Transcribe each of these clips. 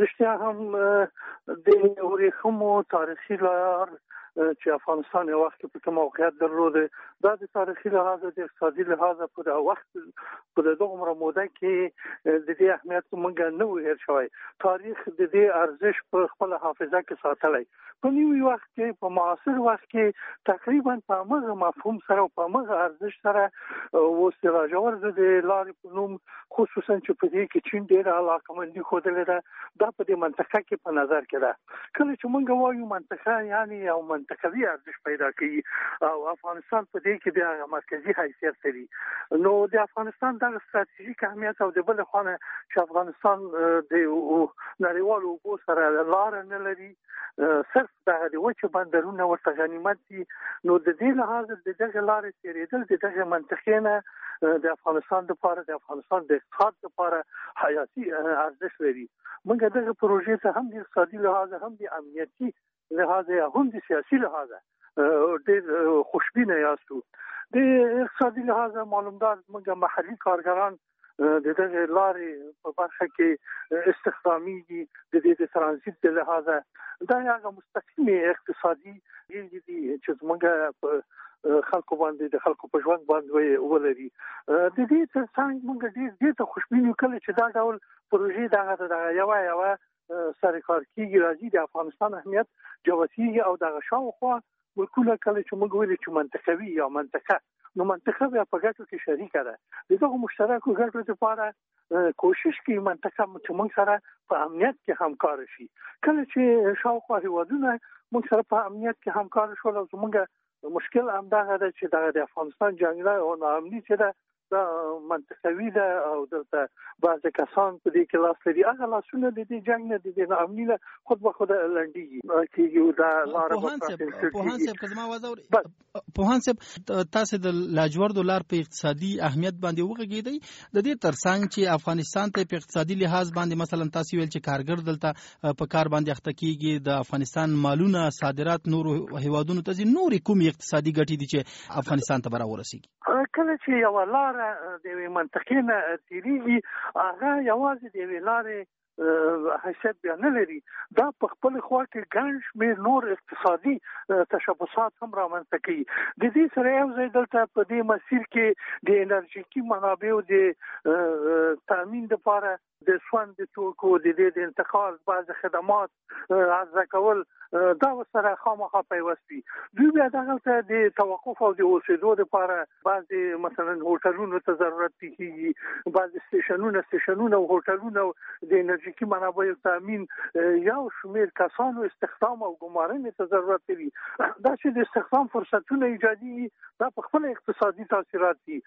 رښتیا هم د ورېښمو تاریخي لار چې افغانستان یو وخت په کوم موقعیت درلوده دا د تاریخي لحاظ د اقتصادي لحاظ په دا وخت په دغه موده کې د دې اهمیت موږ نه وو هېر شوی. تاریخ د دې ارزش په خپل حافظه کې ساتلی. په نیوي وخت کې په معاصر وخت کې تقریبا په هغه مفهوم سره او په هغه ارزش سره اوس د راجورد د لارې په نوم خصوصا چې په دې کې چین ډېره علاقمندي ښودلې ده دا په دې منطقه کې په نظر کې ده. کله چې موږ وایو منطقه یعنی یو منطقوي ارزش پیدا کوي او افغانستان په دې کې د مرکزي حیثیت لري نو د افغانستان د ستراتیژیک اهمیت او د بل خانه چې افغانستان د نړیوالو اوبو سره لار نه لري صرف دغه د وچه بندرونه ورته غنیمت دي نو د دې لحاظ د دغه لارې تیرېدل د دغه منطقې نه د افغانستان لپاره د افغانستان د اقتصاد لپاره حیاتي ارزش لري. موږ دغه پروژې ته هم د اقتصادي لحاظ هم د امنیتي لحاظ هم د سیاسي لحاظ ډېر خوشبینه یاستو. د اقتصادي لحاظ معلومدار موږ محلي کارګران د دغه لارې په برخه کې استخدامي دي د دې د ترانزیت د لحاظ دا یو مستقیم اقتصادي دي چې موږ په خلکو باندې د خلکو په ژوند باندې ولري. د دې ترڅنګ موږ ډېر ته خوشبینه کله چې دا ډول پروژې دغه یو سرکار کیږي راځي د افغانستان اهمیت جوتیږي او دغه شاوخوا ملکونه کله چې موږ ویل چې منطقوي یا منطقه نو منطقه بیا په ګټو کې شریکه ده. دغه مشترکو ګټو لپاره کوشش کوي منطقه چې موږ سره په امنیت کې همکار شي. کله چې شاوخوا هیوادونه موږ سره په امنیت کې همکار شول او موږ مشکل همدغه ده چې د افغانستان جنګ او ناامني چې ده دا منطقوي ده او دلته بعض کسان په دې کې لاس لري. هغه لاسونه د دې جنګ نه د دې ناامني نه خود به خود لنډیږي کېږي دا لاره پوهان صاحب تاسو د لاجوردو لار په اقتصادي اهمیت باندې وغږیدئ. د دې ترڅنګ چې افغانستان ته په اقتصادي لحاظ باندې مثلا تاسو ویل چې کارګر دلته په کار باندې اخته کیږي د افغانستان مالونه صادرات نور هیوادونو ته نور کوم اقتصادي ګټې دي چې افغانستان ته راورسیږي. کله چې یو لار د منطقې نه تیریږي هغه یوازې د لارې حیثیت بیا نه لري دا په خپل خوا کې ګڼ شمېر نور اقتصادي تشبثات هم رامنځته کوي. د دې سره یو ځای دلته په دې مسیر کې د انرژیکي منابعو د تامین لپاره د سون د توکو د دې د انتقال بعض خدمات عرضه کول دا سره خامخا پیوستي. دوی بیا دغه د توقف او د اوسېدو لپاره بعض مثلا هوټلونو ته ضرورت کیږي بعض سټیشنونه او هوټلونه د انرژیکي منابعو تامین یو شمېر کسانو استخدام او ګمارنې ته ضرورت لري. دا چې د استخدام فرصتونه ایجادي دا په خپل اقتصادي تاثیرات دي.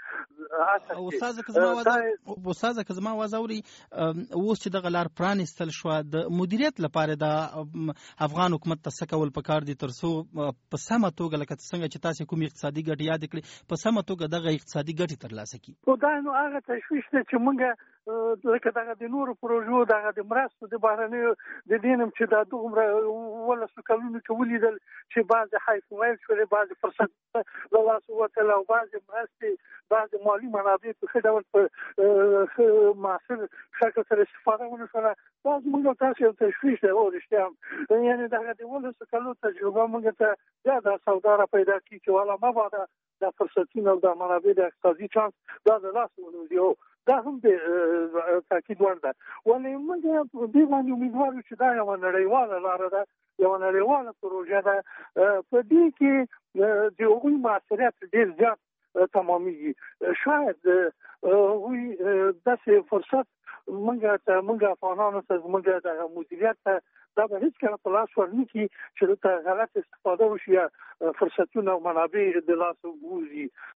استاد کزما وازوري اوس چې دغه لار پرانستل شو د مدیریت لپاره د افغان حکومت ته کول پکار دي ترڅو په سمه توګه لکه څنګه چې تاسو کوم اقتصادي ګټې یاد کړې په سمه توګه دغه اقتصادي ګټې ترلاسه کړي. دا نو هغه تشویش دی چې موږ لکه دغه د نورو پروژو دغه د مرستو د بهرنیو د دینم چې دا دومره ولسو کلونو کې ولیدل چې بعض حیث ویل شوې بعض فرصت له لاسه وتل او بعض مرستې بعض مالي منابع په ښه ډول په معاصر شکل سره استفاده ونه شوله. دا زموږ تاسو یو تشویش دی او رښتیا یعنې دغه د ولسو کلونو تجربه موږ ته بیا دا سودا را پیدا کړي چې والا مبادا دا فرصتونه او دا منابع د اقتصادي چانس دا د لاسه ونوځي. دا هم د تاکید وړ ده ولې موږ دې باندې امیدوار چې دا یوه نړیواله لاره ده یوه نړیواله پروژه ده. په دې کې د هغوی موثریت ډېر زیات تمامیږي. شاید هغوی داسې فرصت موږ افغانانو ته زموږ د مدیریت ته دا به هیڅکله په لاس ورنه کړي چې دلته غلط استفاده وشي یا فرصتونه او منابع د لاسه ووځي.